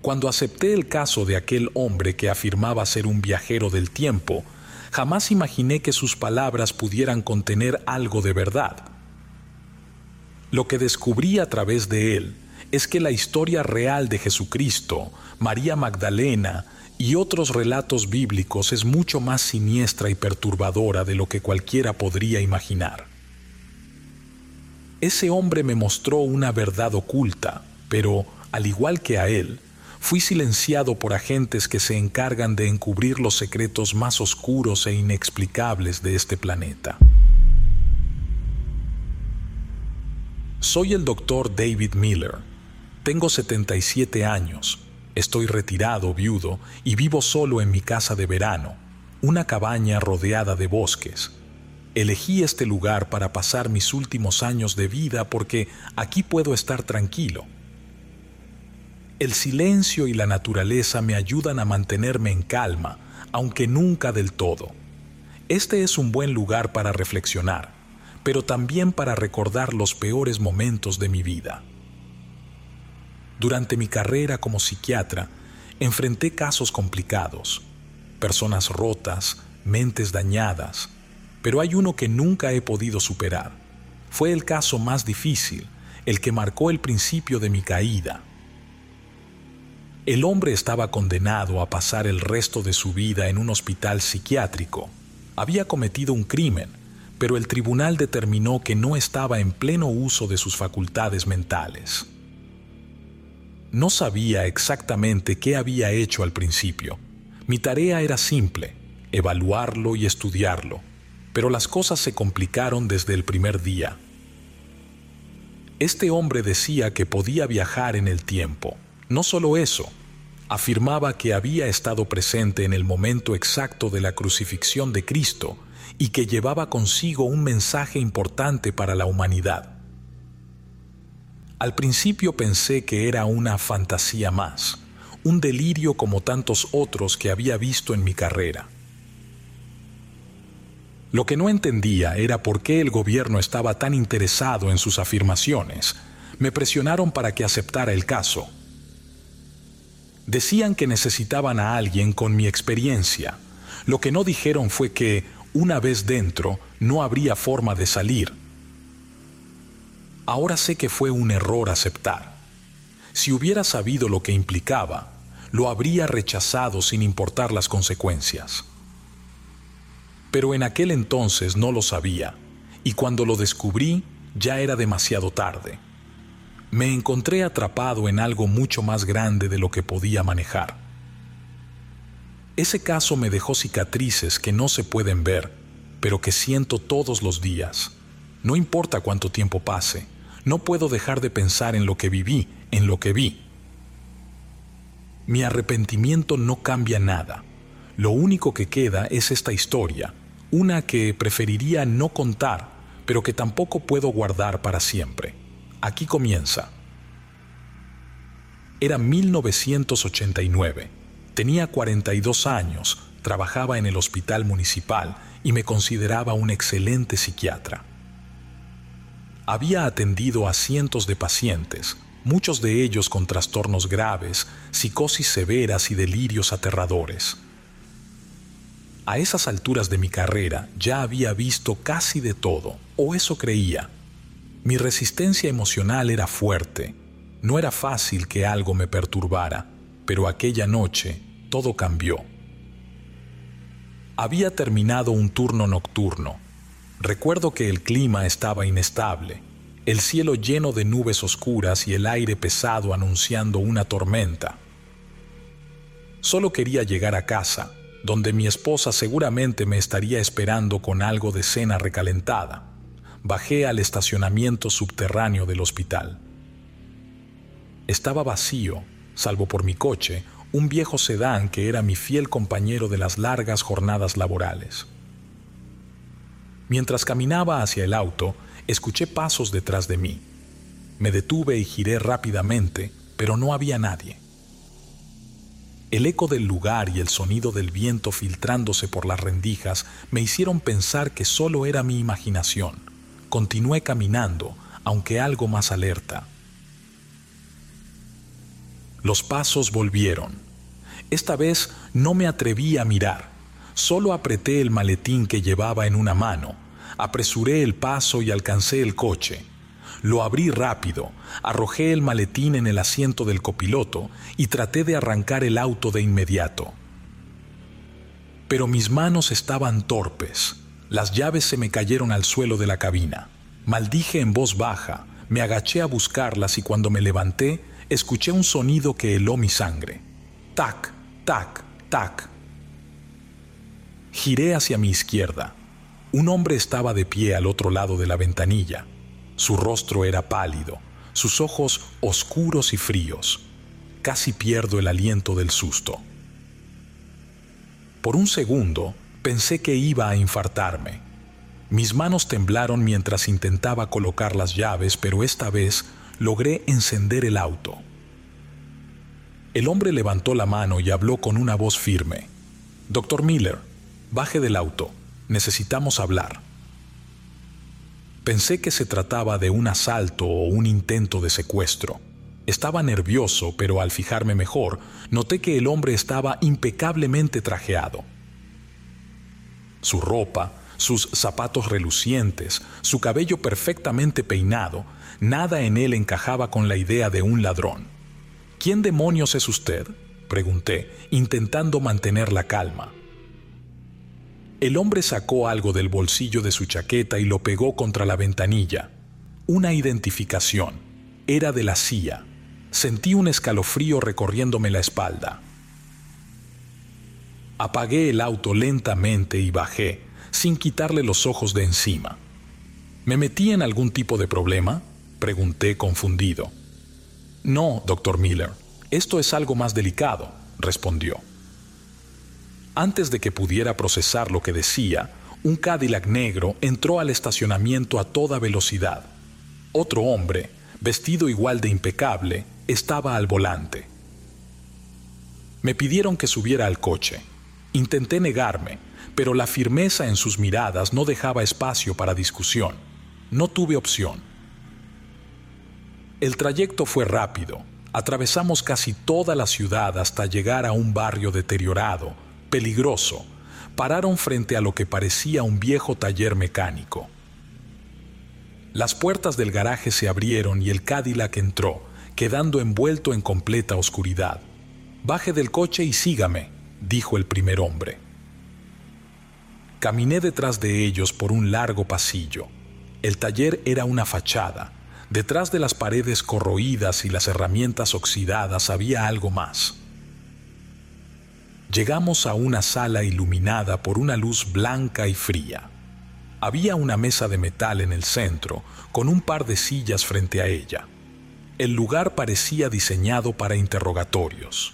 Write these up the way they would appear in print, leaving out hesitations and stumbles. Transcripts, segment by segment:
Cuando acepté el caso de aquel hombre que afirmaba ser un viajero del tiempo, jamás imaginé que sus palabras pudieran contener algo de verdad. Lo que descubrí a través de él es que la historia real de Jesucristo, María Magdalena y otros relatos bíblicos es mucho más siniestra y perturbadora de lo que cualquiera podría imaginar. Ese hombre me mostró una verdad oculta, pero, al igual que a él, fui silenciado por agentes que se encargan de encubrir los secretos más oscuros e inexplicables de este planeta. Soy el Dr. David Miller. Tengo 77 años. Estoy retirado, viudo, y vivo solo en mi casa de verano, una cabaña rodeada de bosques. Elegí este lugar para pasar mis últimos años de vida porque aquí puedo estar tranquilo. El silencio y la naturaleza me ayudan a mantenerme en calma, aunque nunca del todo. Este es un buen lugar para reflexionar, pero también para recordar los peores momentos de mi vida. Durante mi carrera como psiquiatra, enfrenté casos complicados, personas rotas, mentes dañadas, pero hay uno que nunca he podido superar. Fue el caso más difícil, el que marcó el principio de mi caída. El hombre estaba condenado a pasar el resto de su vida en un hospital psiquiátrico. Había cometido un crimen, pero el tribunal determinó que no estaba en pleno uso de sus facultades mentales. No sabía exactamente qué había hecho al principio. Mi tarea era simple, evaluarlo y estudiarlo, pero las cosas se complicaron desde el primer día. Este hombre decía que podía viajar en el tiempo. No solo eso, afirmaba que había estado presente en el momento exacto de la crucifixión de Cristo y que llevaba consigo un mensaje importante para la humanidad. Al principio pensé que era una fantasía más, un delirio como tantos otros que había visto en mi carrera. Lo que no entendía era por qué el gobierno estaba tan interesado en sus afirmaciones. Me presionaron para que aceptara el caso. Decían que necesitaban a alguien con mi experiencia. Lo que no dijeron fue que, una vez dentro, no habría forma de salir. Ahora sé que fue un error aceptar. Si hubiera sabido lo que implicaba, lo habría rechazado sin importar las consecuencias. Pero en aquel entonces no lo sabía, y cuando lo descubrí, ya era demasiado tarde. Me encontré atrapado en algo mucho más grande de lo que podía manejar. Ese caso me dejó cicatrices que no se pueden ver, pero que siento todos los días. No importa cuánto tiempo pase, no puedo dejar de pensar en lo que viví, en lo que vi. Mi arrepentimiento no cambia nada. Lo único que queda es esta historia, una que preferiría no contar, pero que tampoco puedo guardar para siempre. Aquí comienza. Era 1989. Tenía 42 años, trabajaba en el hospital municipal y me consideraba un excelente psiquiatra. Había atendido a cientos de pacientes, muchos de ellos con trastornos graves, psicosis severas y delirios aterradores. A esas alturas de mi carrera ya había visto casi de todo, o eso creía. Mi resistencia emocional era fuerte. No era fácil que algo me perturbara, pero aquella noche todo cambió. Había terminado un turno nocturno. Recuerdo que el clima estaba inestable, el cielo lleno de nubes oscuras y el aire pesado anunciando una tormenta. Solo quería llegar a casa, donde mi esposa seguramente me estaría esperando con algo de cena recalentada. Bajé al estacionamiento subterráneo del hospital. Estaba vacío, salvo por mi coche, un viejo sedán que era mi fiel compañero de las largas jornadas laborales. Mientras caminaba hacia el auto, escuché pasos detrás de mí. Me detuve y giré rápidamente, pero no había nadie. El eco del lugar y el sonido del viento filtrándose por las rendijas me hicieron pensar que solo era mi imaginación. Continué caminando, aunque algo más alerta. Los pasos volvieron. Esta vez no me atreví a mirar. Solo apreté el maletín que llevaba en una mano, apresuré el paso y alcancé el coche. Lo abrí rápido, arrojé el maletín en el asiento del copiloto y traté de arrancar el auto de inmediato. Pero mis manos estaban torpes. Las llaves se me cayeron al suelo de la cabina. Maldije en voz baja, me agaché a buscarlas y cuando me levanté, escuché un sonido que heló mi sangre. Tac, tac, tac. Giré hacia mi izquierda. Un hombre estaba de pie al otro lado de la ventanilla. Su rostro era pálido, sus ojos oscuros y fríos. Casi pierdo el aliento del susto. Por un segundo pensé que iba a infartarme. Mis manos temblaron mientras intentaba colocar las llaves, pero esta vez logré encender el auto. El hombre levantó la mano y habló con una voz firme. «Dr. Miller, baje del auto. Necesitamos hablar». Pensé que se trataba de un asalto o un intento de secuestro. Estaba nervioso, pero al fijarme mejor, noté que el hombre estaba impecablemente trajeado. Su ropa, sus zapatos relucientes, su cabello perfectamente peinado, nada en él encajaba con la idea de un ladrón. «¿Quién demonios es usted?», pregunté, intentando mantener la calma. El hombre sacó algo del bolsillo de su chaqueta y lo pegó contra la ventanilla. Una identificación. Era de la CIA. Sentí un escalofrío recorriéndome la espalda. Apagué el auto lentamente y bajé, sin quitarle los ojos de encima. ¿Me metí en algún tipo de problema?, pregunté confundido. «No, Dr. Miller, esto es algo más delicado», respondió. Antes de que pudiera procesar lo que decía, un Cadillac negro entró al estacionamiento a toda velocidad. Otro hombre, vestido igual de impecable, estaba al volante. Me pidieron que subiera al coche. Intenté negarme, pero la firmeza en sus miradas no dejaba espacio para discusión. No tuve opción. El trayecto fue rápido. Atravesamos casi toda la ciudad hasta llegar a un barrio deteriorado, peligroso. Pararon frente a lo que parecía un viejo taller mecánico. Las puertas del garaje se abrieron y el Cadillac entró, quedando envuelto en completa oscuridad. «Baje del coche y sígame», dijo el primer hombre. Caminé detrás de ellos por un largo pasillo. El taller era una fachada. Detrás de las paredes corroídas y las herramientas oxidadas había algo más. Llegamos a una sala iluminada por una luz blanca y fría. Había una mesa de metal en el centro, con un par de sillas frente a ella. El lugar parecía diseñado para interrogatorios.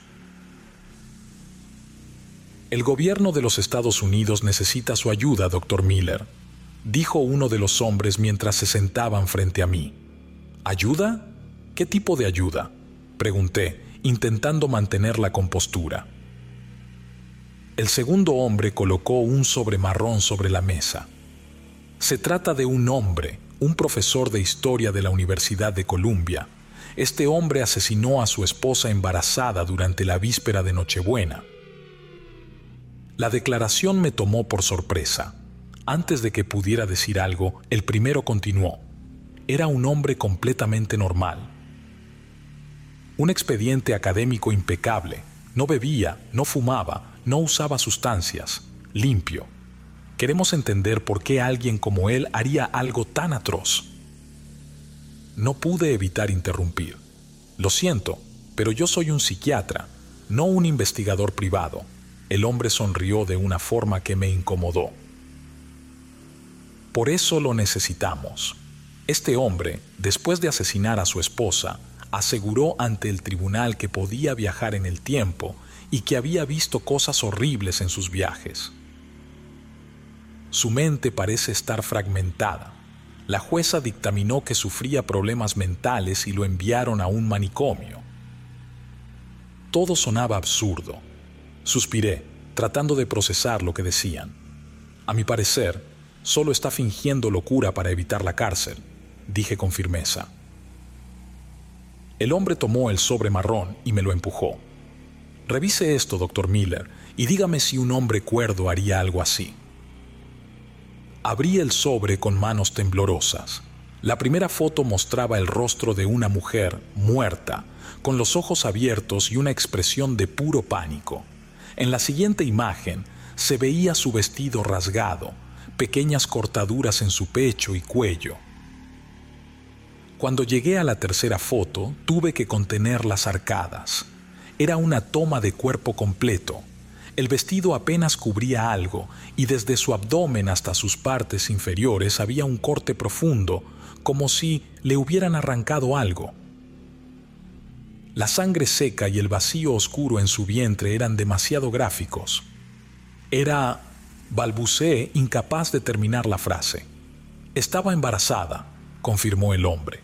«El gobierno de los Estados Unidos necesita su ayuda, Dr. Miller», dijo uno de los hombres mientras se sentaban frente a mí. «¿Ayuda? ¿Qué tipo de ayuda?», pregunté, intentando mantener la compostura. El segundo hombre colocó un sobre marrón sobre la mesa. «Se trata de un hombre, un profesor de historia de la Universidad de Columbia. Este hombre asesinó a su esposa embarazada durante la víspera de Nochebuena». La declaración me tomó por sorpresa. Antes de que pudiera decir algo, el primero continuó. Era un hombre completamente normal. Un expediente académico impecable. No bebía, no fumaba, no usaba sustancias. Limpio. Queremos entender por qué alguien como él haría algo tan atroz. No pude evitar interrumpir. «Lo siento, pero yo soy un psiquiatra, no un investigador privado». El hombre sonrió de una forma que me incomodó. «Por eso lo necesitamos». Este hombre, después de asesinar a su esposa, aseguró ante el tribunal que podía viajar en el tiempo y que había visto cosas horribles en sus viajes. Su mente parece estar fragmentada. La jueza dictaminó que sufría problemas mentales y lo enviaron a un manicomio. Todo sonaba absurdo. Suspiré, tratando de procesar lo que decían. A mi parecer, solo está fingiendo locura para evitar la cárcel, dije con firmeza. El hombre tomó el sobre marrón y me lo empujó. «Revise esto, Dr. Miller, y dígame si un hombre cuerdo haría algo así». Abrí el sobre con manos temblorosas. La primera foto mostraba el rostro de una mujer muerta, con los ojos abiertos y una expresión de puro pánico. En la siguiente imagen se veía su vestido rasgado, pequeñas cortaduras en su pecho y cuello. Cuando llegué a la tercera foto, tuve que contener las arcadas. Era una toma de cuerpo completo. El vestido apenas cubría algo y desde su abdomen hasta sus partes inferiores había un corte profundo, como si le hubieran arrancado algo. La sangre seca y el vacío oscuro en su vientre eran demasiado gráficos. Balbuceé, incapaz de terminar la frase. «Estaba embarazada», confirmó el hombre.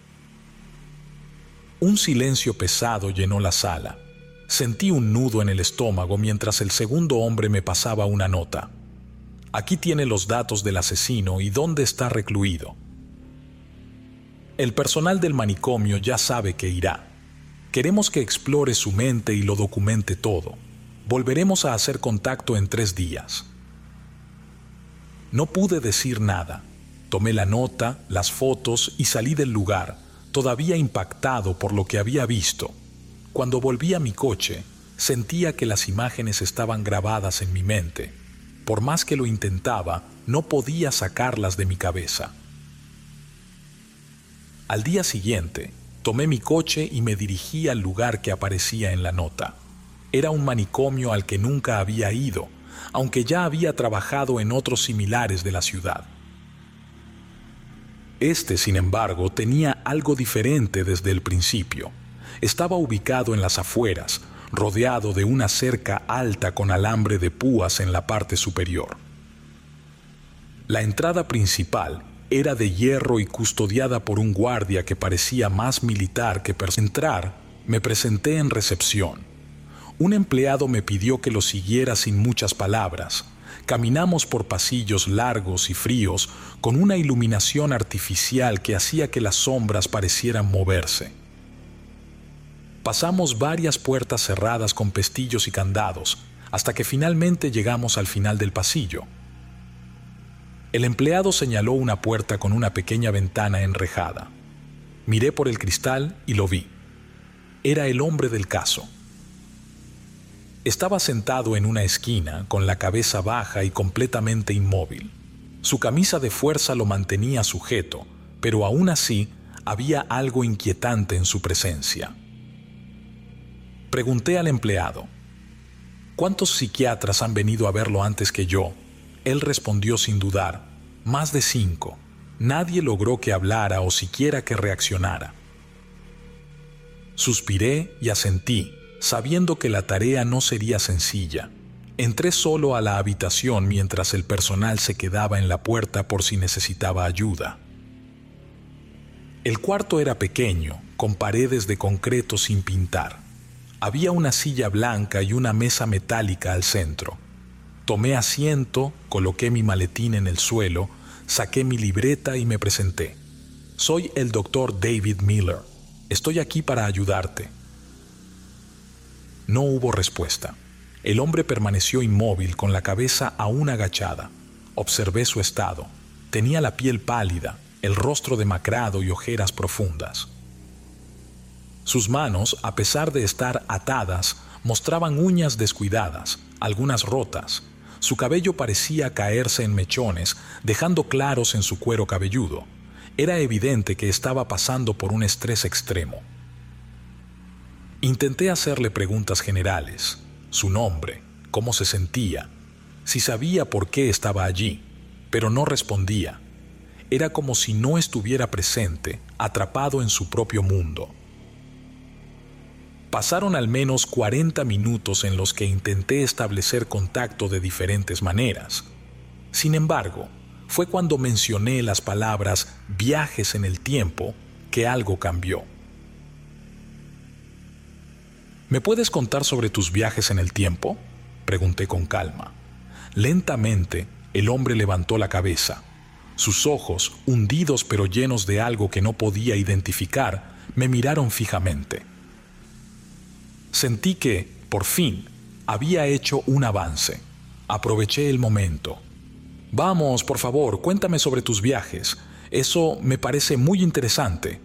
Un silencio pesado llenó la sala. Sentí un nudo en el estómago mientras el segundo hombre me pasaba una nota. «Aquí tiene los datos del asesino y dónde está recluido. El personal del manicomio ya sabe que irá. Queremos que explore su mente y lo documente todo. Volveremos a hacer contacto en 3 días». No pude decir nada. Tomé la nota, las fotos y salí del lugar, todavía impactado por lo que había visto. Cuando volví a mi coche, sentía que las imágenes estaban grabadas en mi mente. Por más que lo intentaba, no podía sacarlas de mi cabeza. Al día siguiente, tomé mi coche y me dirigí al lugar que aparecía en la nota. Era un manicomio al que nunca había ido, aunque ya había trabajado en otros similares de la ciudad. Este, sin embargo, tenía algo diferente desde el principio. Estaba ubicado en las afueras, rodeado de una cerca alta con alambre de púas en la parte superior. La entrada principal era de hierro y custodiada por un guardia que parecía más militar que entrar. Me presenté en recepción. Un empleado me pidió que lo siguiera sin muchas palabras. Caminamos por pasillos largos y fríos con una iluminación artificial que hacía que las sombras parecieran moverse. Pasamos varias puertas cerradas con pestillos y candados, hasta que finalmente llegamos al final del pasillo. El empleado señaló una puerta con una pequeña ventana enrejada. Miré por el cristal y lo vi. Era el hombre del caso. Estaba sentado en una esquina, con la cabeza baja y completamente inmóvil. Su camisa de fuerza lo mantenía sujeto, pero aún así había algo inquietante en su presencia. Pregunté al empleado: «¿Cuántos psiquiatras han venido a verlo antes que yo?». Él respondió sin dudar: «Más de 5. Nadie logró que hablara o siquiera que reaccionara». Suspiré y asentí, sabiendo que la tarea no sería sencilla. Entré solo a la habitación mientras el personal se quedaba en la puerta por si necesitaba ayuda. El cuarto era pequeño, con paredes de concreto sin pintar. Había una silla blanca y una mesa metálica al centro. Tomé asiento, coloqué mi maletín en el suelo, saqué mi libreta y me presenté. «Soy el Dr. David Miller. Estoy aquí para ayudarte». No hubo respuesta. El hombre permaneció inmóvil con la cabeza aún agachada. Observé su estado. Tenía la piel pálida, el rostro demacrado y ojeras profundas. Sus manos, a pesar de estar atadas, mostraban uñas descuidadas, algunas rotas. Su cabello parecía caerse en mechones, dejando claros en su cuero cabelludo. Era evidente que estaba pasando por un estrés extremo. Intenté hacerle preguntas generales: su nombre, cómo se sentía, si sabía por qué estaba allí, pero no respondía. Era como si no estuviera presente, atrapado en su propio mundo. Pasaron al menos 40 minutos en los que intenté establecer contacto de diferentes maneras. Sin embargo, fue cuando mencioné las palabras viajes en el tiempo que algo cambió. «¿Me puedes contar sobre tus viajes en el tiempo?», pregunté con calma. Lentamente, el hombre levantó la cabeza. Sus ojos, hundidos pero llenos de algo que no podía identificar, me miraron fijamente. Sentí que, por fin, había hecho un avance. Aproveché el momento. Vamos, por favor, cuéntame sobre tus viajes. Eso me parece muy interesante.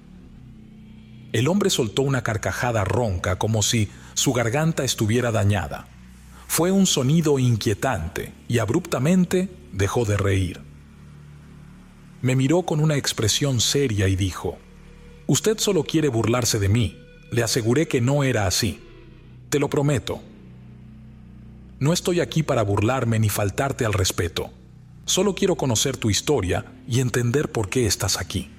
El hombre soltó una carcajada ronca como si su garganta estuviera dañada. Fue un sonido inquietante y abruptamente dejó de reír. Me miró con una expresión seria y dijo: «Usted solo quiere burlarse de mí. Le aseguré que no era así. Te lo prometo. No estoy aquí para burlarme ni faltarte al respeto. Solo quiero conocer tu historia y entender por qué estás aquí».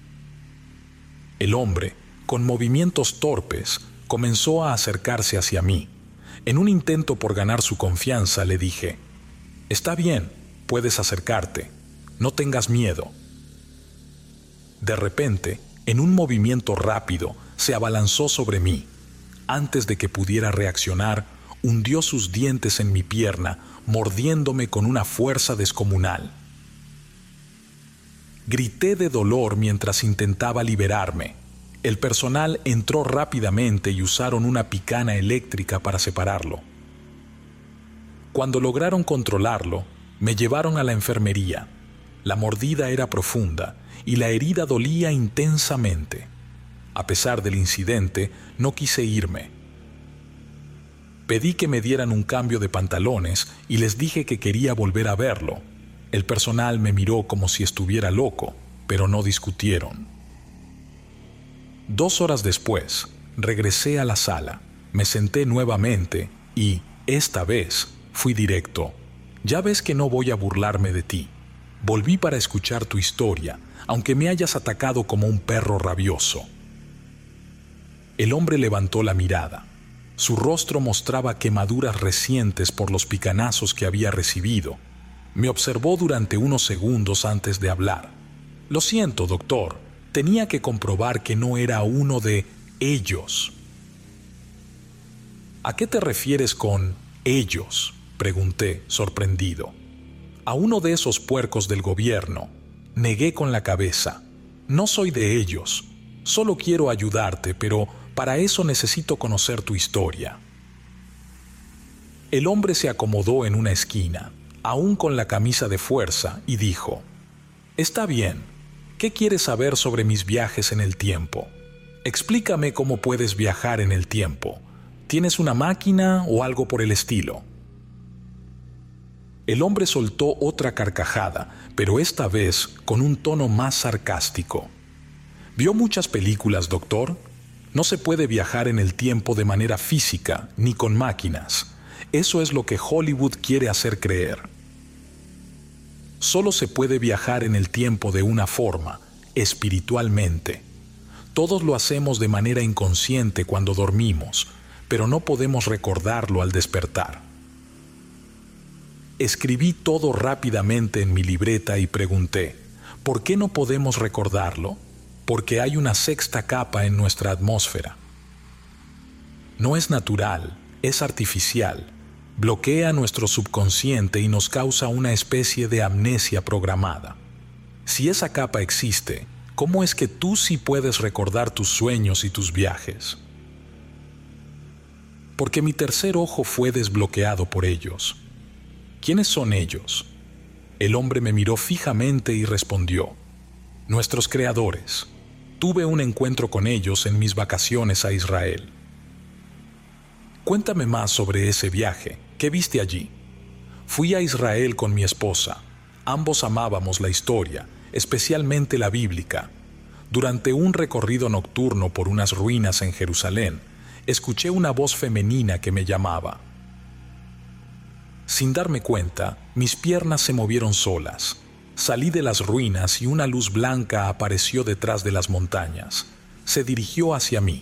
El hombre, con movimientos torpes, comenzó a acercarse hacia mí. En un intento por ganar su confianza, le dije: «Está bien, puedes acercarte. No tengas miedo». De repente, en un movimiento rápido, se abalanzó sobre mí. Antes de que pudiera reaccionar, hundió sus dientes en mi pierna, mordiéndome con una fuerza descomunal. Grité de dolor mientras intentaba liberarme. El personal entró rápidamente y usaron una picana eléctrica para separarlo. Cuando lograron controlarlo, me llevaron a la enfermería. La mordida era profunda y la herida dolía intensamente. A pesar del incidente, no quise irme. Pedí que me dieran un cambio de pantalones y les dije que quería volver a verlo. El personal me miró como si estuviera loco, pero no discutieron. 2 horas después, regresé a la sala, me senté nuevamente y, esta vez, fui directo. «Ya ves que no voy a burlarme de ti. Volví para escuchar tu historia, aunque me hayas atacado como un perro rabioso». El hombre levantó la mirada. Su rostro mostraba quemaduras recientes por los picanazos que había recibido. Me observó durante unos segundos antes de hablar. «Lo siento, doctor. Tenía que comprobar que no era uno de ellos». «¿A qué te refieres con ellos?», pregunté, sorprendido. «A uno de esos puercos del gobierno». Negué con la cabeza. «No soy de ellos. Solo quiero ayudarte, pero para eso necesito conocer tu historia». El hombre se acomodó en una esquina, aún con la camisa de fuerza, y dijo: «Está bien. ¿Qué quieres saber sobre mis viajes en el tiempo? Explícame cómo puedes viajar en el tiempo. ¿Tienes una máquina o algo por el estilo?». El hombre soltó otra carcajada, pero esta vez con un tono más sarcástico. «¿Vio muchas películas, doctor? No se puede viajar en el tiempo de manera física ni con máquinas. Eso es lo que Hollywood quiere hacer creer. Solo se puede viajar en el tiempo de una forma, espiritualmente. Todos lo hacemos de manera inconsciente cuando dormimos, pero no podemos recordarlo al despertar». Escribí todo rápidamente en mi libreta y pregunté: ¿por qué no podemos recordarlo? Porque hay una sexta capa en nuestra atmósfera. No es natural, es artificial. Bloquea nuestro subconsciente y nos causa una especie de amnesia programada. Si esa capa existe, ¿cómo es que tú sí puedes recordar tus sueños y tus viajes? Porque mi tercer ojo fue desbloqueado por ellos. ¿Quiénes son ellos? El hombre me miró fijamente y respondió: «Nuestros creadores. Tuve un encuentro con ellos en mis vacaciones a Israel». «Cuéntame más sobre ese viaje. ¿Qué viste allí?». «Fui a Israel con mi esposa. Ambos amábamos la historia, especialmente la bíblica. Durante un recorrido nocturno por unas ruinas en Jerusalén, escuché una voz femenina que me llamaba. Sin darme cuenta, mis piernas se movieron solas. Salí de las ruinas y una luz blanca apareció detrás de las montañas. Se dirigió hacia mí.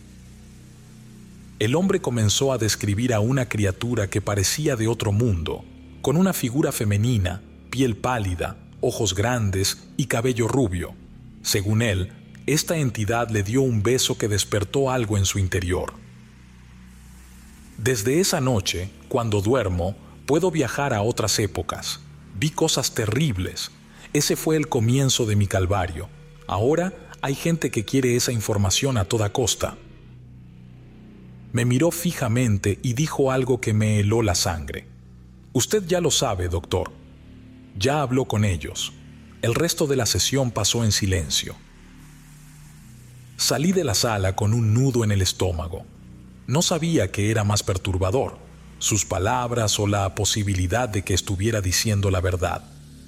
El hombre comenzó a describir a una criatura que parecía de otro mundo, con una figura femenina, piel pálida, ojos grandes y cabello rubio. Según él, esta entidad le dio un beso que despertó algo en su interior. Desde esa noche, cuando duermo, puedo viajar a otras épocas. Vi cosas terribles. Ese fue el comienzo de mi calvario. Ahora Hay gente que quiere esa información a toda costa. Me miró fijamente y dijo algo que me heló la sangre. Usted ya lo sabe, doctor. Ya habló con ellos. El resto de la sesión pasó en silencio. Salí de la sala con un nudo en el estómago. No sabía qué era más perturbador, sus palabras o la posibilidad de que estuviera diciendo la verdad.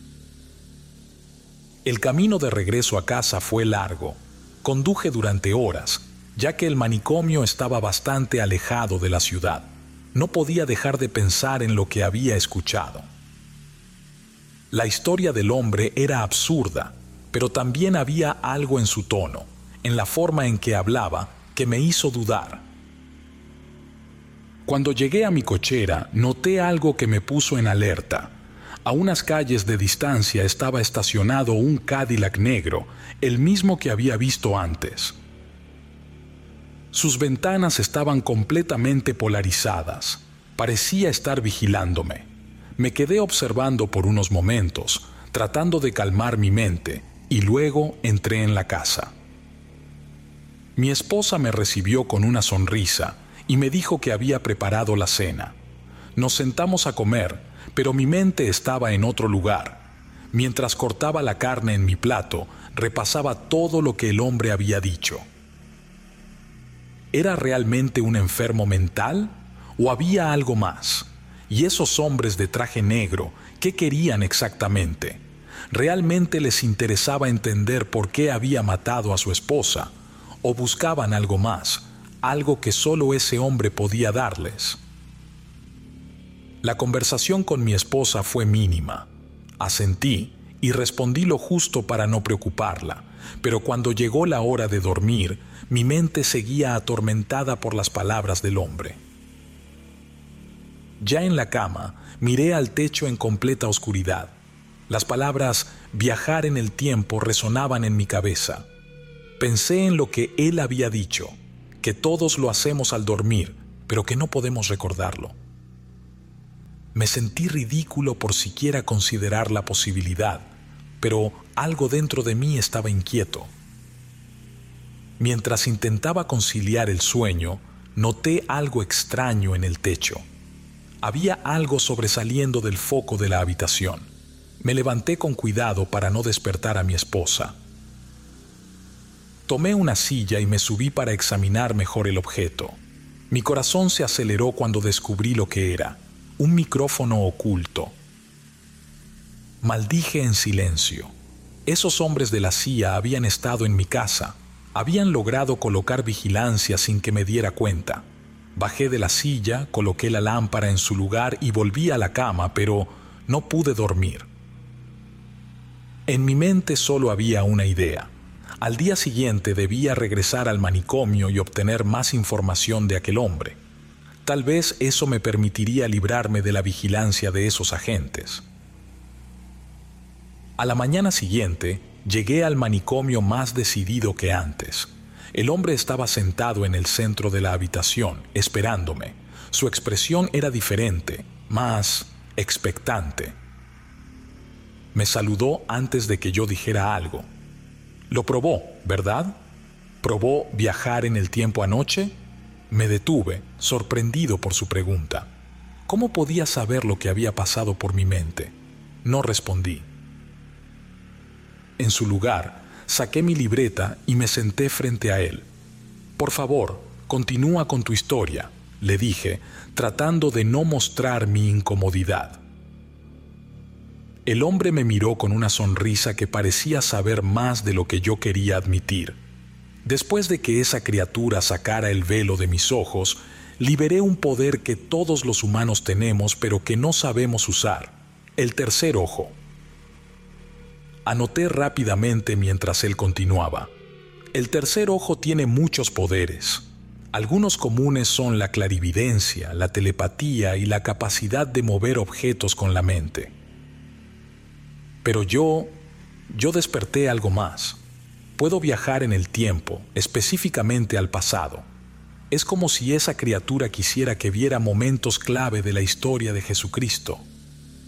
El camino de regreso a casa fue largo. Conduje durante horas, ya que el manicomio estaba bastante alejado de la ciudad. No podía dejar de pensar en lo que había escuchado. La historia del hombre era absurda, pero también había algo en su tono, en la forma en que hablaba, que me hizo dudar. Cuando llegué a mi cochera, noté algo que me puso en alerta. A unas calles de distancia estaba estacionado un Cadillac negro, el mismo que había visto antes. Sus ventanas estaban completamente polarizadas. Parecía estar vigilándome. Me quedé observando por unos momentos, tratando de calmar mi mente, y luego entré en la casa. Mi esposa me recibió con una sonrisa y me dijo que había preparado la cena. Nos sentamos a comer, pero mi mente estaba en otro lugar. Mientras cortaba la carne en mi plato, repasaba todo lo que el hombre había dicho. ¿Era realmente un enfermo mental o había algo más? ¿Y esos hombres de traje negro, qué querían exactamente? ¿Realmente les interesaba entender por qué había matado a su esposa? ¿O buscaban algo más, algo que solo ese hombre podía darles? La conversación con mi esposa fue mínima. Asentí y respondí lo justo para no preocuparla, pero cuando llegó la hora de dormir, mi mente seguía atormentada por las palabras del hombre. Ya en la cama, miré al techo en completa oscuridad. Las palabras viajar en el tiempo resonaban en mi cabeza. Pensé en lo que él había dicho, que todos lo hacemos al dormir, pero que no podemos recordarlo. Me sentí ridículo por siquiera considerar la posibilidad, pero algo dentro de mí estaba inquieto. Mientras intentaba conciliar el sueño, noté algo extraño en el techo. Había algo sobresaliendo del foco de la habitación. Me levanté con cuidado para no despertar a mi esposa. Tomé una silla y me subí para examinar mejor el objeto. Mi corazón se aceleró cuando descubrí lo que era: un micrófono oculto. Maldije en silencio. Esos hombres de la CIA habían estado en mi casa. Habían logrado colocar vigilancia sin que me diera cuenta. Bajé de la silla, coloqué la lámpara en su lugar y volví a la cama, pero no pude dormir. En mi mente solo había una idea. Al día siguiente debía regresar al manicomio y obtener más información de aquel hombre. Tal vez eso me permitiría librarme de la vigilancia de esos agentes. A la mañana siguiente, llegué al manicomio más decidido que antes. El hombre estaba sentado en el centro de la habitación, esperándome. Su expresión era diferente, más expectante. Me saludó antes de que yo dijera algo. Lo probó, ¿verdad? ¿Probó viajar en el tiempo anoche? Me detuve, sorprendido por su pregunta. ¿Cómo podía saber lo que había pasado por mi mente? No respondí. En su lugar, saqué mi libreta y me senté frente a él. Por favor, continúa con tu historia, le dije, tratando de no mostrar mi incomodidad. El hombre me miró con una sonrisa que parecía saber más de lo que yo quería admitir. Después de que esa criatura sacara el velo de mis ojos, liberé un poder que todos los humanos tenemos pero que no sabemos usar: el tercer ojo. Anoté rápidamente mientras él continuaba. El tercer ojo tiene muchos poderes. Algunos comunes son la clarividencia, la telepatía y la capacidad de mover objetos con la mente. Pero yo desperté algo más. Puedo viajar en el tiempo, específicamente al pasado. Es como si esa criatura quisiera que viera momentos clave de la historia de Jesucristo.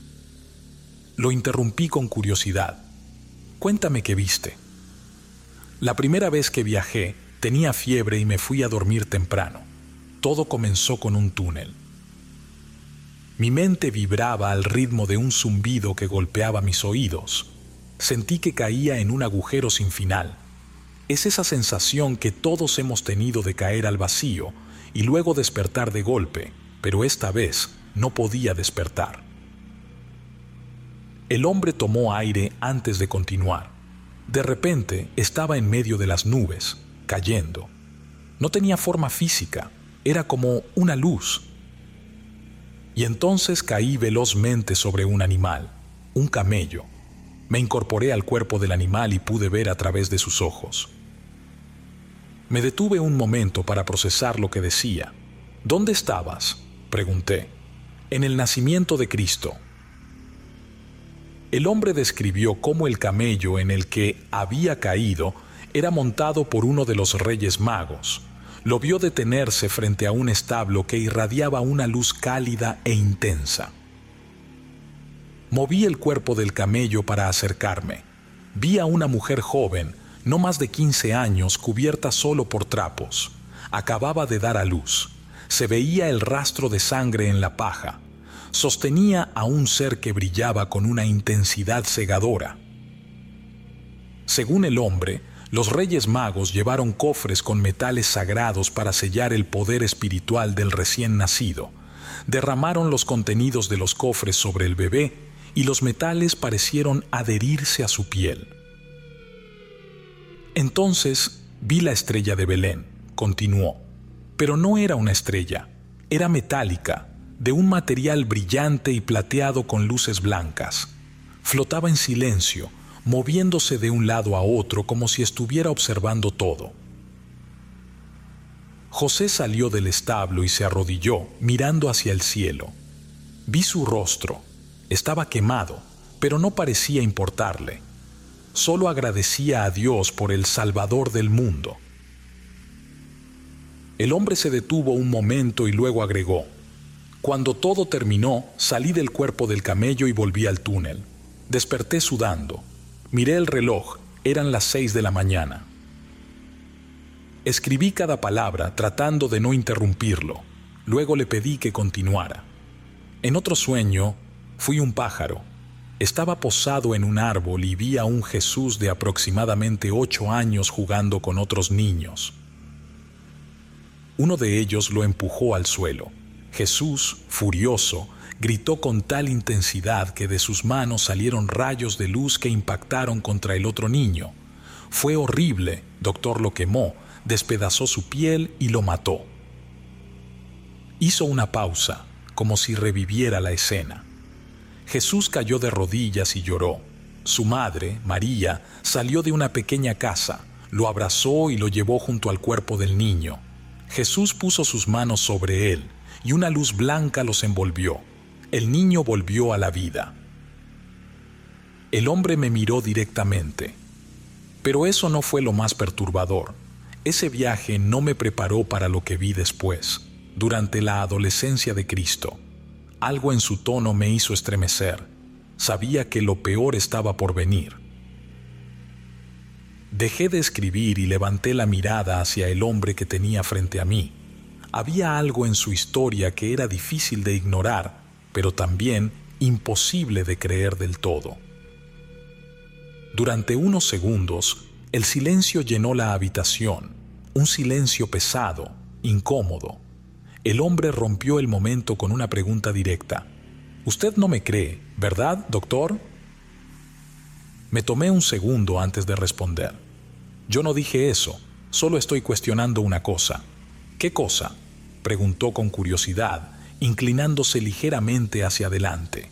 Lo interrumpí con curiosidad. Cuéntame qué viste. La primera vez que viajé, tenía fiebre y me fui a dormir temprano. Todo comenzó con un túnel. Mi mente vibraba al ritmo de un zumbido que golpeaba mis oídos. Sentí que caía en un agujero sin final. Es esa sensación que todos hemos tenido de caer al vacío y luego despertar de golpe, pero esta vez no podía despertar. El hombre tomó aire antes de continuar. De repente estaba en medio de las nubes, cayendo. No tenía forma física, era como una luz. Y entonces caí velozmente sobre un animal, un camello. Me incorporé al cuerpo del animal y pude ver a través de sus ojos. Me detuve un momento para procesar lo que decía. ¿Dónde estabas?, pregunté. En el nacimiento de Cristo. El hombre describió cómo el camello en el que había caído era montado por uno de los Reyes Magos. Lo vio detenerse frente a un establo que irradiaba una luz cálida e intensa. Moví el cuerpo del camello para acercarme. Vi a una mujer joven, no más de 15 años, cubierta solo por trapos. Acababa de dar a luz. Se veía el rastro de sangre en la paja. Sostenía a un ser que brillaba con una intensidad cegadora. Según el hombre, los Reyes Magos llevaron cofres con metales sagrados para sellar el poder espiritual del recién nacido. Derramaron los contenidos de los cofres sobre el bebé y los metales parecieron adherirse a su piel. Entonces vi la estrella de Belén, continuó. Pero no era una estrella, era metálica, de un material brillante y plateado con luces blancas. Flotaba en silencio, moviéndose de un lado a otro como si estuviera observando todo. José salió del establo y se arrodilló, mirando hacia el cielo. Vi su rostro. Estaba quemado, pero no parecía importarle. Solo agradecía a Dios por el Salvador del mundo. El hombre se detuvo un momento y luego agregó: Cuando todo terminó, salí del cuerpo del camello y volví al túnel. Desperté sudando. Miré el reloj, eran las 6 de la mañana. Escribí cada palabra tratando de no interrumpirlo. Luego le pedí que continuara. En otro sueño, fui un pájaro. Estaba posado en un árbol y vi a un Jesús de aproximadamente 8 años jugando con otros niños. Uno de ellos lo empujó al suelo. Jesús, furioso, gritó con tal intensidad que de sus manos salieron rayos de luz que impactaron contra el otro niño. Fue horrible, Doctor lo quemó, despedazó su piel y lo mató. Hizo una pausa, como si reviviera la escena. Jesús cayó de rodillas y lloró. Su madre, María, salió de una pequeña casa, lo abrazó y lo llevó junto al cuerpo del niño. Jesús puso sus manos sobre él y una luz blanca los envolvió. El niño volvió a la vida. El hombre me miró directamente. Pero eso no fue lo más perturbador. Ese viaje no me preparó para lo que vi después, durante la adolescencia de Cristo. Algo en su tono me hizo estremecer. Sabía que lo peor estaba por venir. Dejé de escribir y levanté la mirada hacia el hombre que tenía frente a mí. Había algo en su historia que era difícil de ignorar, pero también imposible de creer del todo. Durante unos segundos, el silencio llenó la habitación, un silencio pesado, incómodo. El hombre rompió el momento con una pregunta directa. «Usted no me cree, ¿verdad, doctor?» Me tomé un segundo antes de responder. «Yo no dije eso, solo estoy cuestionando una cosa». «¿Qué cosa?», preguntó con curiosidad, inclinándose ligeramente hacia adelante.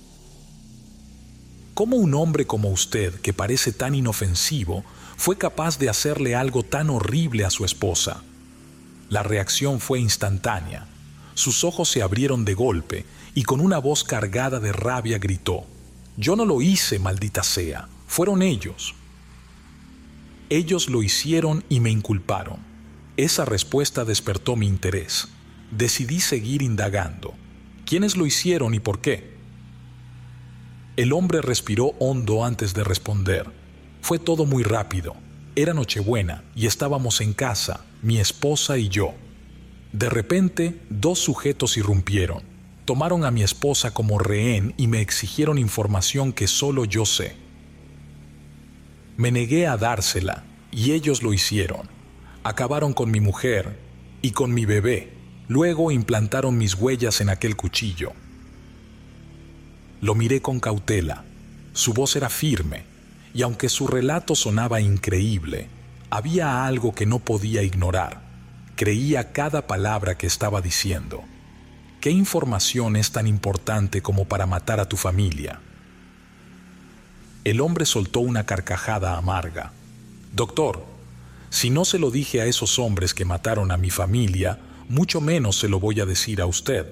¿Cómo un hombre como usted, que parece tan inofensivo, fue capaz de hacerle algo tan horrible a su esposa? La reacción fue instantánea. Sus ojos se abrieron de golpe y con una voz cargada de rabia gritó: «Yo no lo hice, maldita sea. Fueron ellos». Ellos lo hicieron y me inculparon. Esa respuesta despertó mi interés. Decidí seguir indagando. ¿Quiénes lo hicieron y por qué? El hombre respiró hondo antes de responder. Fue todo muy rápido. Era Nochebuena y estábamos en casa, mi esposa y yo. De repente, 2 sujetos irrumpieron. Tomaron a mi esposa como rehén y me exigieron información que solo yo sé. Me negué a dársela y ellos lo hicieron. Acabaron con mi mujer y con mi bebé. Luego implantaron mis huellas en aquel cuchillo. Lo miré con cautela. Su voz era firme, y aunque su relato sonaba increíble, había algo que no podía ignorar. Creía cada palabra que estaba diciendo. ¿Qué información es tan importante como para matar a tu familia? El hombre soltó una carcajada amarga. Doctor, si no se lo dije a esos hombres que mataron a mi familia, mucho menos se lo voy a decir a usted.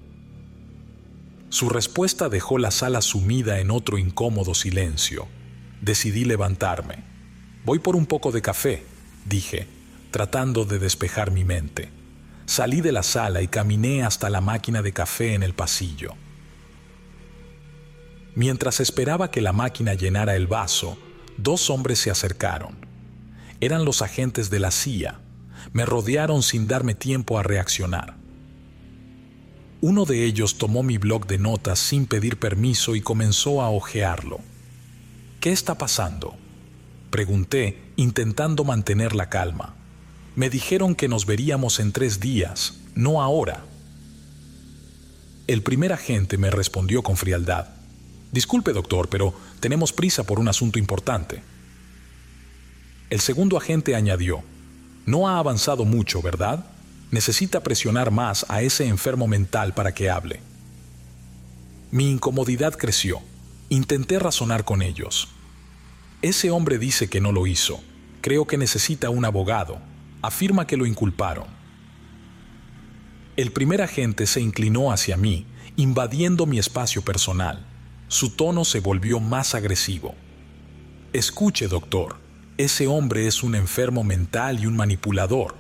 Su respuesta dejó la sala sumida en otro incómodo silencio. Decidí levantarme. Voy por un poco de café, dije, tratando de despejar mi mente. Salí de la sala y caminé hasta la máquina de café en el pasillo. Mientras esperaba que la máquina llenara el vaso, 2 hombres se acercaron. Eran los agentes de la CIA. Me rodearon sin darme tiempo a reaccionar. Uno de ellos tomó mi bloc de notas sin pedir permiso y comenzó a hojearlo. ¿Qué está pasando?, pregunté, intentando mantener la calma. Me dijeron que nos veríamos en 3 días, no ahora. El primer agente me respondió con frialdad. Disculpe, doctor, pero tenemos prisa por un asunto importante. El segundo agente añadió, no ha avanzado mucho, ¿verdad? Necesita presionar más a ese enfermo mental para que hable. Mi incomodidad creció. Intenté razonar con ellos. Ese hombre dice que no lo hizo. Creo que necesita un abogado. Afirma que lo inculparon. El primer agente se inclinó hacia mí, invadiendo mi espacio personal. Su tono se volvió más agresivo. Escuche, doctor, ese hombre es un enfermo mental y un manipulador.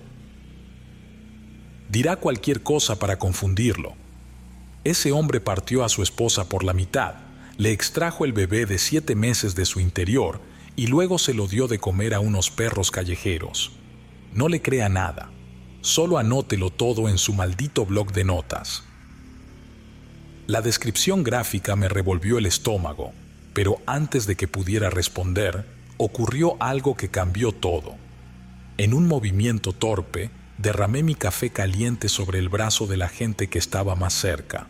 Dirá cualquier cosa para confundirlo. Ese hombre partió a su esposa por la mitad, le extrajo el bebé de 7 meses de su interior y luego se lo dio de comer a unos perros callejeros. No le crea nada, solo anótelo todo en su maldito bloc de notas. La descripción gráfica me revolvió el estómago, pero antes de que pudiera responder, ocurrió algo que cambió todo. En un movimiento torpe, derramé mi café caliente sobre el brazo del agente que estaba más cerca.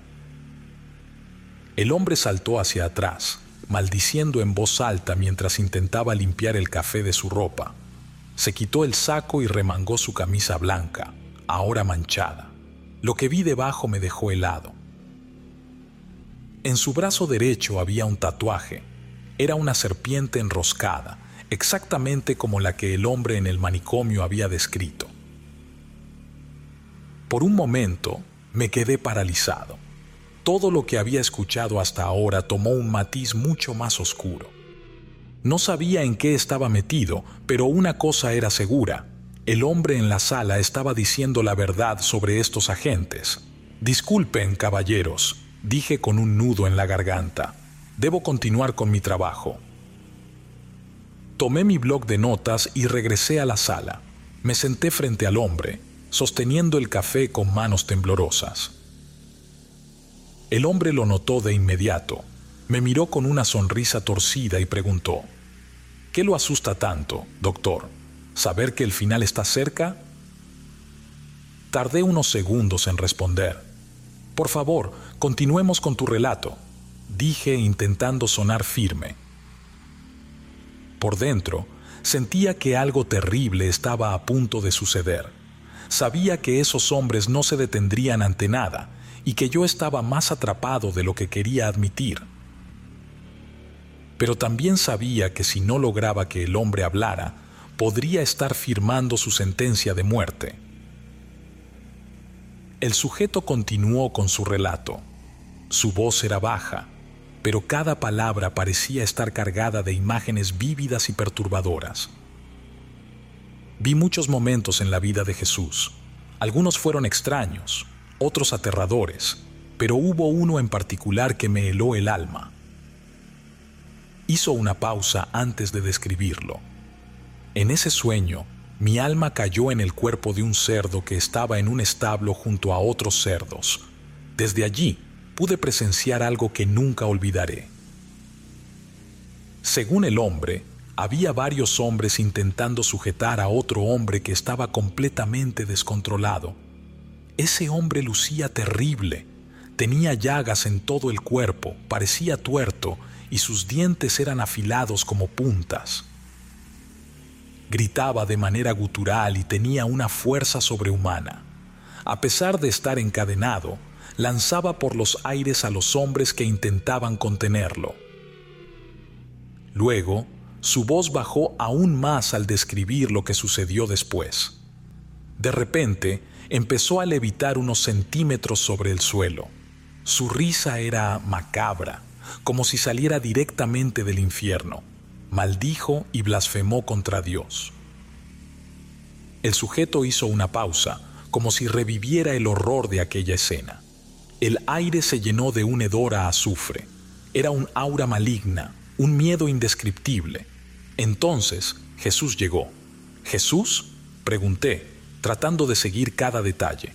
El hombre saltó hacia atrás, maldiciendo en voz alta mientras intentaba limpiar el café de su ropa. Se quitó el saco y remangó su camisa blanca, ahora manchada. Lo que vi debajo me dejó helado. En su brazo derecho había un tatuaje. Era una serpiente enroscada, exactamente como la que el hombre en el manicomio había descrito. Por un momento me quedé paralizado. Todo lo que había escuchado hasta ahora tomó un matiz mucho más oscuro. No sabía en qué estaba metido, pero una cosa era segura. El hombre en la sala estaba diciendo la verdad sobre estos agentes. Disculpen, caballeros, dije con un nudo en la garganta. Debo continuar con mi trabajo. Tomé mi bloc de notas y regresé a la sala. Me senté frente al hombre, sosteniendo el café con manos temblorosas. El hombre lo notó de inmediato. Me miró con una sonrisa torcida y preguntó, ¿qué lo asusta tanto, doctor? ¿Saber que el final está cerca? Tardé unos segundos en responder. Por favor, continuemos con tu relato, dije intentando sonar firme. Por dentro, sentía que algo terrible estaba a punto de suceder. Sabía que esos hombres no se detendrían ante nada y que yo estaba más atrapado de lo que quería admitir. Pero también sabía que si no lograba que el hombre hablara, podría estar firmando su sentencia de muerte. El sujeto continuó con su relato. Su voz era baja, pero cada palabra parecía estar cargada de imágenes vívidas y perturbadoras. Vi muchos momentos en la vida de Jesús. Algunos fueron extraños, otros aterradores, pero hubo uno en particular que me heló el alma. Hizo una pausa antes de describirlo. En ese sueño, mi alma cayó en el cuerpo de un cerdo que estaba en un establo junto a otros cerdos. Desde allí pude presenciar algo que nunca olvidaré. Según el hombre, había varios hombres intentando sujetar a otro hombre que estaba completamente descontrolado. Ese hombre lucía terrible, tenía llagas en todo el cuerpo, parecía tuerto y sus dientes eran afilados como puntas. Gritaba de manera gutural y tenía una fuerza sobrehumana. A pesar de estar encadenado, lanzaba por los aires a los hombres que intentaban contenerlo. Luego, su voz bajó aún más al describir lo que sucedió después. De repente, empezó a levitar unos centímetros sobre el suelo. Su risa era macabra, como si saliera directamente del infierno. Maldijo y blasfemó contra Dios. El sujeto hizo una pausa, como si reviviera el horror de aquella escena. El aire se llenó de un hedor a azufre. Era un aura maligna, un miedo indescriptible. Entonces Jesús llegó. ¿Jesús?, pregunté, tratando de seguir cada detalle.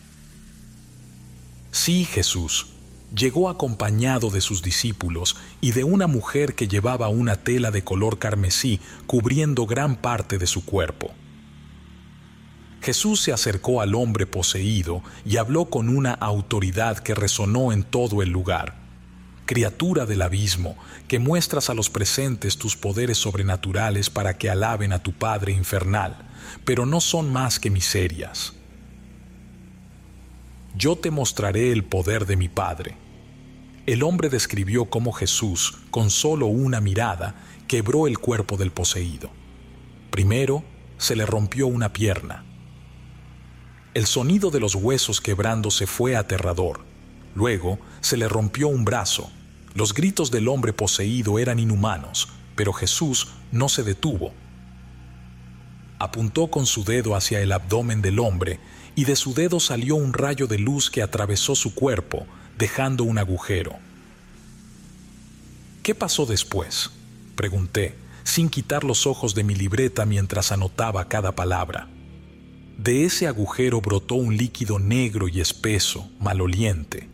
Sí, Jesús. Llegó acompañado de sus discípulos y de una mujer que llevaba una tela de color carmesí cubriendo gran parte de su cuerpo. Jesús se acercó al hombre poseído y habló con una autoridad que resonó en todo el lugar. Criatura del abismo, que muestras a los presentes tus poderes sobrenaturales para que alaben a tu Padre infernal, pero no son más que miserias. Yo te mostraré el poder de mi Padre. El hombre describió cómo Jesús, con solo una mirada, quebró el cuerpo del poseído. Primero, se le rompió una pierna. El sonido de los huesos quebrándose fue aterrador. Luego, se le rompió un brazo. Los gritos del hombre poseído eran inhumanos, pero Jesús no se detuvo. Apuntó con su dedo hacia el abdomen del hombre y de su dedo salió un rayo de luz que atravesó su cuerpo, dejando un agujero. ¿Qué pasó después?, pregunté, sin quitar los ojos de mi libreta mientras anotaba cada palabra. De ese agujero brotó un líquido negro y espeso, maloliente.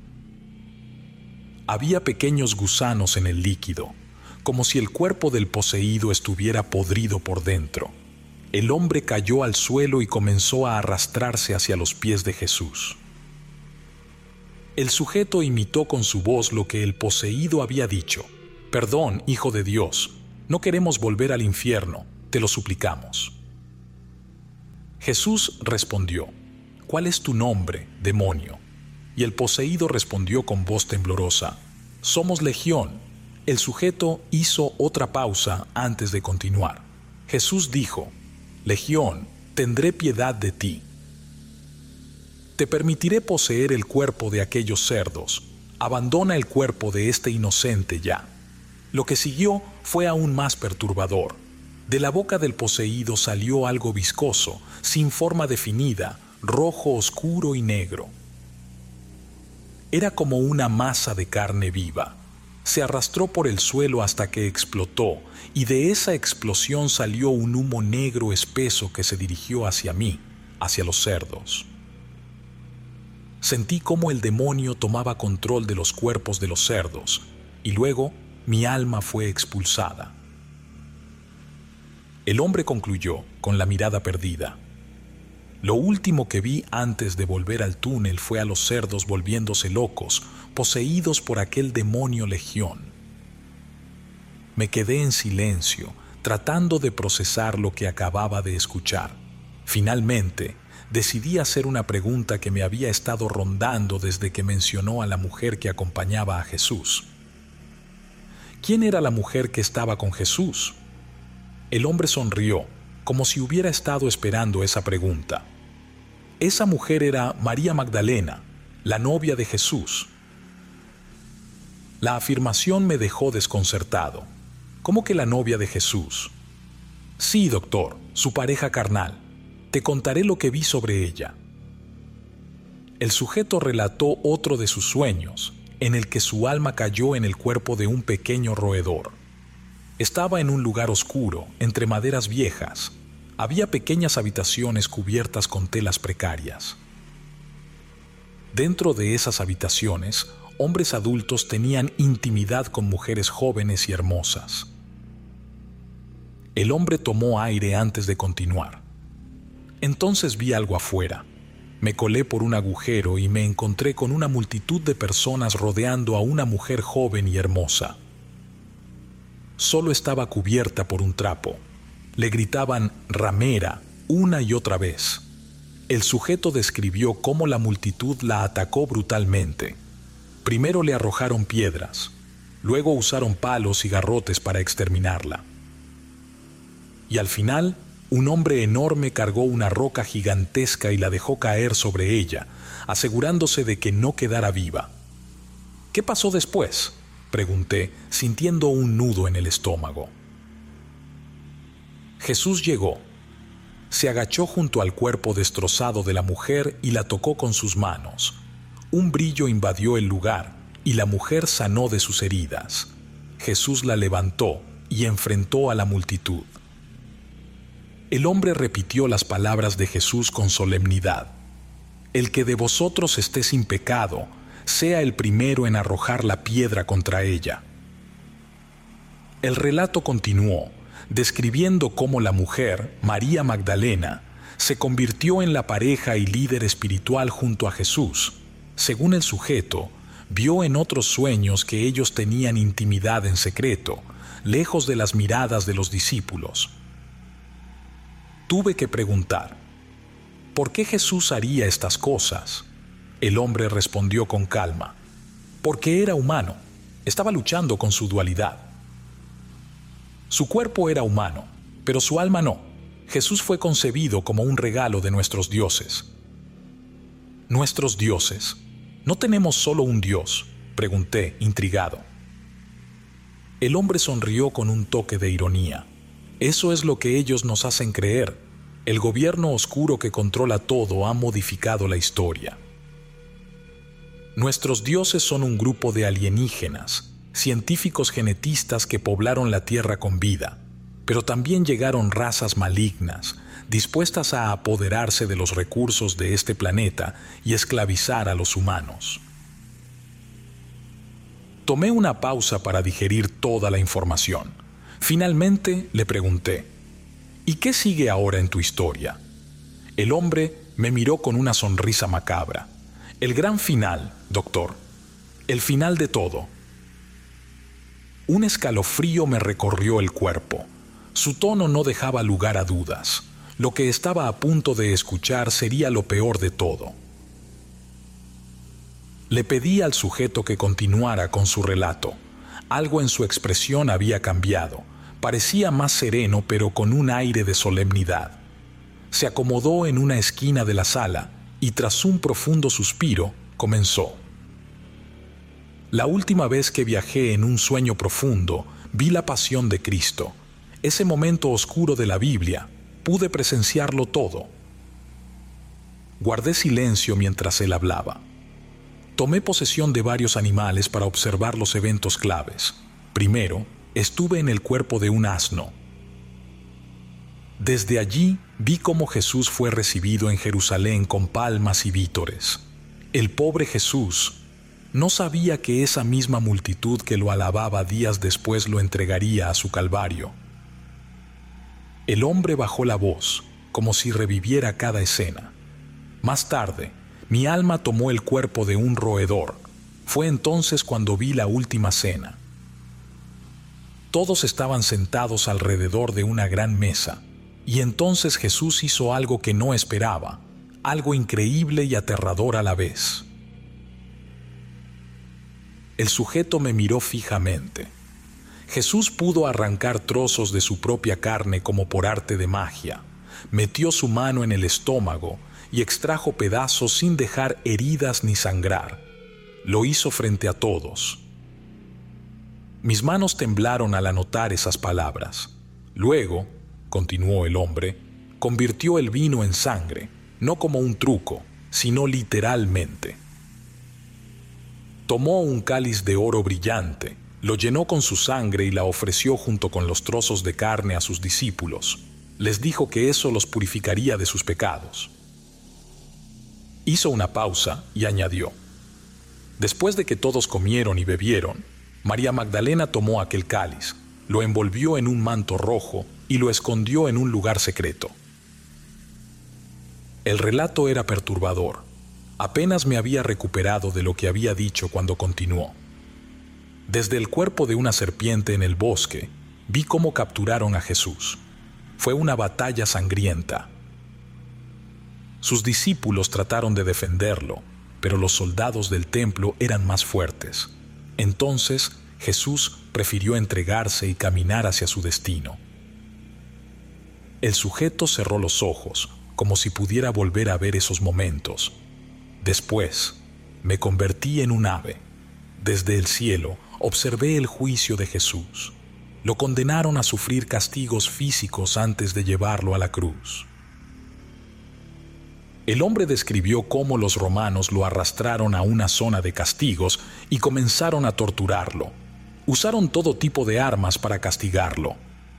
Había pequeños gusanos en el líquido, como si el cuerpo del poseído estuviera podrido por dentro. El hombre cayó al suelo y comenzó a arrastrarse hacia los pies de Jesús. El sujeto imitó con su voz lo que el poseído había dicho. «Perdón, Hijo de Dios, no queremos volver al infierno, te lo suplicamos». Jesús respondió: «¿Cuál es tu nombre, demonio?». Y el poseído respondió con voz temblorosa: «Somos legión». El sujeto hizo otra pausa antes de continuar. Jesús dijo: «Legión, tendré piedad de ti. Te permitiré poseer el cuerpo de aquellos cerdos. Abandona el cuerpo de este inocente ya». Lo que siguió fue aún más perturbador. De la boca del poseído salió algo viscoso, sin forma definida, rojo oscuro y negro. Era como una masa de carne viva. Se arrastró por el suelo hasta que explotó, y de esa explosión salió un humo negro espeso que se dirigió hacia mí, hacia los cerdos. Sentí cómo el demonio tomaba control de los cuerpos de los cerdos, y luego mi alma fue expulsada. El hombre concluyó, con la mirada perdida: «Lo último que vi antes de volver al túnel fue a los cerdos volviéndose locos, poseídos por aquel demonio legión». Me quedé en silencio, tratando de procesar lo que acababa de escuchar. Finalmente, decidí hacer una pregunta que me había estado rondando desde que mencionó a la mujer que acompañaba a Jesús. ¿Quién era la mujer que estaba con Jesús? El hombre sonrió, como si hubiera estado esperando esa pregunta. Esa mujer era María Magdalena, la novia de Jesús. La afirmación me dejó desconcertado. ¿Cómo que la novia de Jesús? Sí, doctor, su pareja carnal. Te contaré lo que vi sobre ella. El sujeto relató otro de sus sueños, en el que su alma cayó en el cuerpo de un pequeño roedor. Estaba en un lugar oscuro, entre maderas viejas. había pequeñas habitaciones cubiertas con telas precarias. Dentro de esas habitaciones, hombres adultos tenían intimidad con mujeres jóvenes y hermosas. El hombre tomó aire antes de continuar. Entonces vi algo afuera. Me colé por un agujero y me encontré con una multitud de personas rodeando a una mujer joven y hermosa. Solo estaba cubierta por un trapo. Le gritaban «ramera» una y otra vez. El sujeto describió cómo la multitud la atacó brutalmente. Primero le arrojaron piedras, luego usaron palos y garrotes para exterminarla. Y al final, un hombre enorme cargó una roca gigantesca y la dejó caer sobre ella, asegurándose de que no quedara viva. ¿Qué pasó después?, pregunté, sintiendo un nudo en el estómago. Jesús llegó. Se agachó junto al cuerpo destrozado de la mujer y la tocó con sus manos. Un brillo invadió el lugar y la mujer sanó de sus heridas. Jesús la levantó y enfrentó a la multitud. El hombre repitió las palabras de Jesús con solemnidad. «El que de vosotros esté sin pecado, sea el primero en arrojar la piedra contra ella». El relato continuó, describiendo cómo la mujer, María Magdalena, se convirtió en la pareja y líder espiritual junto a Jesús. Según el sujeto, vio en otros sueños que ellos tenían intimidad en secreto, lejos de las miradas de los discípulos. Tuve que preguntar, ¿por qué Jesús haría estas cosas? El hombre respondió con calma, porque era humano, estaba luchando con su dualidad. Su cuerpo era humano, pero su alma no. Jesús fue concebido como un regalo de nuestros dioses. ¿Nuestros dioses? ¿No tenemos solo un Dios?, pregunté, intrigado. El hombre sonrió con un toque de ironía. Eso es lo que ellos nos hacen creer. El gobierno oscuro que controla todo ha modificado la historia. Nuestros dioses son un grupo de alienígenas, científicos genetistas que poblaron la Tierra con vida, pero también llegaron razas malignas, dispuestas a apoderarse de los recursos de este planeta y esclavizar a los humanos. Tomé una pausa para digerir toda la información. Finalmente le pregunté, ¿y qué sigue ahora en tu historia? El hombre me miró con una sonrisa macabra. El gran final, doctor. El final de todo. Un escalofrío me recorrió el cuerpo. Su tono no dejaba lugar a dudas. Lo que estaba a punto de escuchar sería lo peor de todo. Le pedí al sujeto que continuara con su relato. Algo en su expresión había cambiado. Parecía más sereno, pero con un aire de solemnidad. Se acomodó en una esquina de la sala y, tras un profundo suspiro, comenzó. La última vez que viajé en un sueño profundo, vi la pasión de Cristo. Ese momento oscuro de la Biblia, pude presenciarlo todo. Guardé silencio mientras él hablaba. Tomé posesión de varios animales para observar los eventos claves. Primero, estuve en el cuerpo de un asno. Desde allí vi cómo Jesús fue recibido en Jerusalén con palmas y vítores. El pobre Jesús no sabía que esa misma multitud que lo alababa días después lo entregaría a su calvario. El hombre bajó la voz, como si reviviera cada escena. Más tarde, mi alma tomó el cuerpo de un roedor. Fue entonces cuando vi la última cena. Todos estaban sentados alrededor de una gran mesa, y entonces Jesús hizo algo que no esperaba, algo increíble y aterrador a la vez. El sujeto me miró fijamente. Jesús pudo arrancar trozos de su propia carne como por arte de magia. Metió su mano en el estómago y extrajo pedazos sin dejar heridas ni sangrar. Lo hizo frente a todos. Mis manos temblaron al anotar esas palabras. Luego, continuó el hombre, convirtió el vino en sangre, no como un truco, sino literalmente. Tomó un cáliz de oro brillante, lo llenó con su sangre y la ofreció junto con los trozos de carne a sus discípulos. les dijo que eso los purificaría de sus pecados. Hizo una pausa y añadió: después de que todos comieron y bebieron, María Magdalena tomó aquel cáliz, lo envolvió en un manto rojo y lo escondió en un lugar secreto. El relato era perturbador. Apenas me había recuperado de lo que había dicho cuando continuó. Desde el cuerpo de una serpiente en el bosque, vi cómo capturaron a Jesús. Fue una batalla sangrienta. Sus discípulos trataron de defenderlo, pero los soldados del templo eran más fuertes. Entonces Jesús prefirió entregarse y caminar hacia su destino. El sujeto cerró los ojos, como si pudiera volver a ver esos momentos. Después, me convertí en un ave. Desde el cielo, observé el juicio de Jesús. Lo condenaron a sufrir castigos físicos antes de llevarlo a la cruz. El hombre describió cómo los romanos lo arrastraron a una zona de castigos y comenzaron a torturarlo. Usaron todo tipo de armas para castigarlo.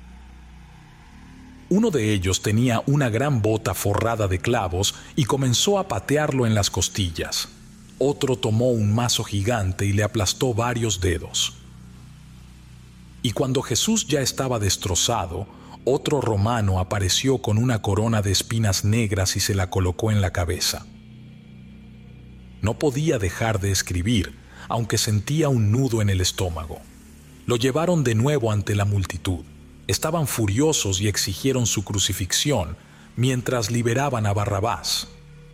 Uno de ellos tenía una gran bota forrada de clavos y comenzó a patearlo en las costillas. Otro tomó un mazo gigante y le aplastó varios dedos. Y cuando Jesús ya estaba destrozado, otro romano apareció con una corona de espinas negras y se la colocó en la cabeza. No podía dejar de escribir, aunque sentía un nudo en el estómago. Lo llevaron de nuevo ante la multitud. Estaban furiosos y exigieron su crucifixión mientras liberaban a Barrabás.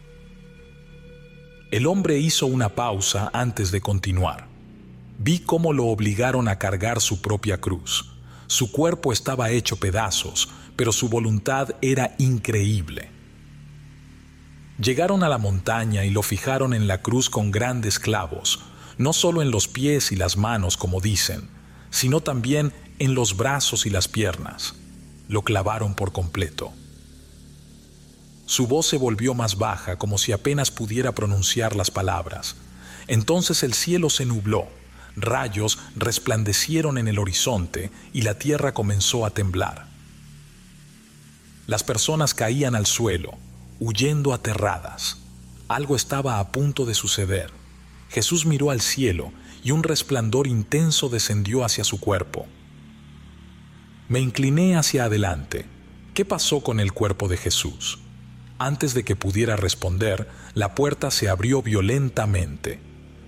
El hombre hizo una pausa antes de continuar. Vi cómo lo obligaron a cargar su propia cruz. Su cuerpo estaba hecho pedazos, pero su voluntad era increíble. Llegaron a la montaña y lo fijaron en la cruz con grandes clavos, no solo en los pies y las manos, como dicen, sino también en los brazos y las piernas. Lo clavaron por completo. Su voz se volvió más baja, como si apenas pudiera pronunciar las palabras. Entonces el cielo se nubló, rayos resplandecieron en el horizonte y la tierra comenzó a temblar. Las personas caían al suelo, huyendo aterradas. Algo estaba a punto de suceder. Jesús miró al cielo y un resplandor intenso descendió hacia su cuerpo. Me incliné hacia adelante. ¿Qué pasó con el cuerpo de Jesús? Antes de que pudiera responder, la puerta se abrió violentamente.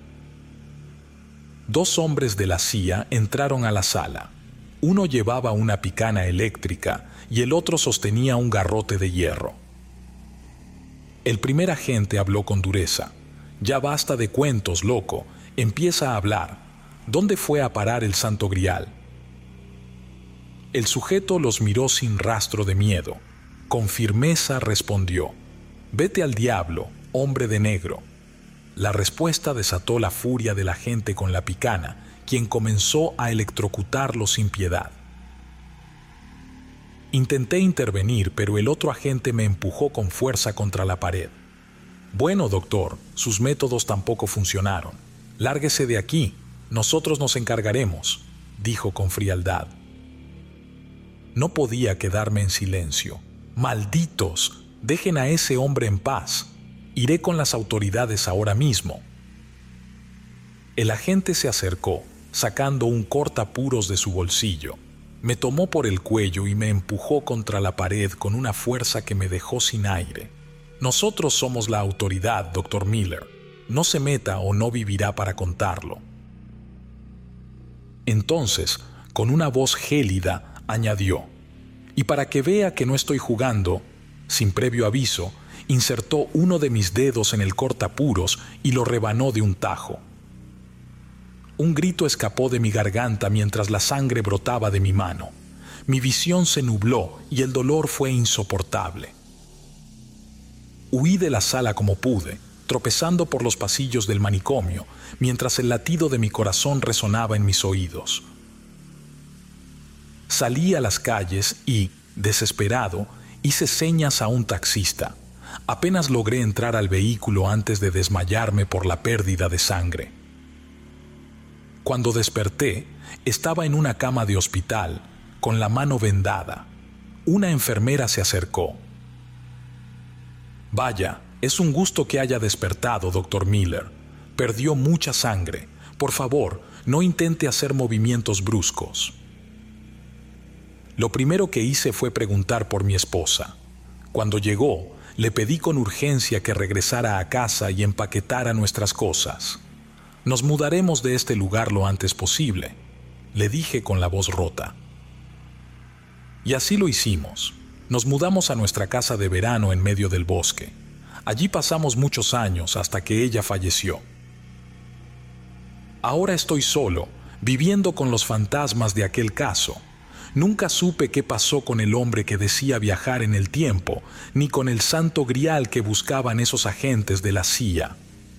Dos hombres de la CIA entraron a la sala. Uno llevaba una picana eléctrica y el otro sostenía un garrote de hierro. El primer agente habló con dureza. «Ya basta de cuentos, loco. Empieza a hablar. ¿Dónde fue a parar el Santo Grial?» El sujeto los miró sin rastro de miedo. Con firmeza respondió: «Vete al diablo, hombre de negro». La respuesta desató la furia de la gente con la picana, quien comenzó a electrocutarlo sin piedad. Intenté intervenir, pero el otro agente me empujó con fuerza contra la pared. «Bueno, doctor, sus métodos tampoco funcionaron. Lárguese de aquí, nosotros nos encargaremos», dijo con frialdad. No podía quedarme en silencio. «Malditos, dejen a ese hombre en paz. Iré con las autoridades ahora mismo». El agente se acercó, sacando un cortapuros de su bolsillo. Me tomó por el cuello y me empujó contra la pared con una fuerza que me dejó sin aire. «Nosotros somos la autoridad, Dr. Miller. No se meta o no vivirá para contarlo». Entonces, con una voz gélida, añadió: «Y para que vea que no estoy jugando», sin previo aviso, insertó uno de mis dedos en el cortapuros y lo rebanó de un tajo. Un grito escapó de mi garganta mientras la sangre brotaba de mi mano. Mi visión se nubló y el dolor fue insoportable. Huí de la sala como pude, tropezando por los pasillos del manicomio, mientras el latido de mi corazón resonaba en mis oídos. Salí a las calles y, desesperado, hice señas a un taxista. Apenas logré entrar al vehículo antes de desmayarme por la pérdida de sangre. Cuando desperté, estaba en una cama de hospital, con la mano vendada. una enfermera se acercó. «Vaya, es un gusto que haya despertado, doctor Miller. Perdió mucha sangre. Por favor, no intente hacer movimientos bruscos». Lo primero que hice fue preguntar por mi esposa. Cuando llegó, le pedí con urgencia que regresara a casa y empaquetara nuestras cosas. «Nos mudaremos de este lugar lo antes posible», le dije con la voz rota. Y así lo hicimos. Nos mudamos a nuestra casa de verano en medio del bosque. Allí pasamos muchos años hasta que ella falleció. Ahora estoy solo, viviendo con los fantasmas de aquel caso. Nunca supe qué pasó con el hombre que decía viajar en el tiempo, ni con el santo grial que buscaban esos agentes de la CIA.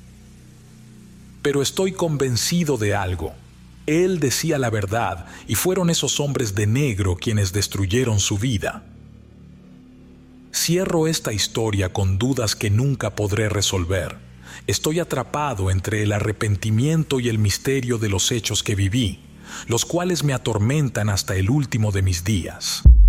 Pero estoy convencido de algo. Él decía la verdad y fueron esos hombres de negro quienes destruyeron su vida. Cierro esta historia con dudas que nunca podré resolver. Estoy atrapado entre el arrepentimiento y el misterio de los hechos que viví, los cuales me atormentan hasta el último de mis días.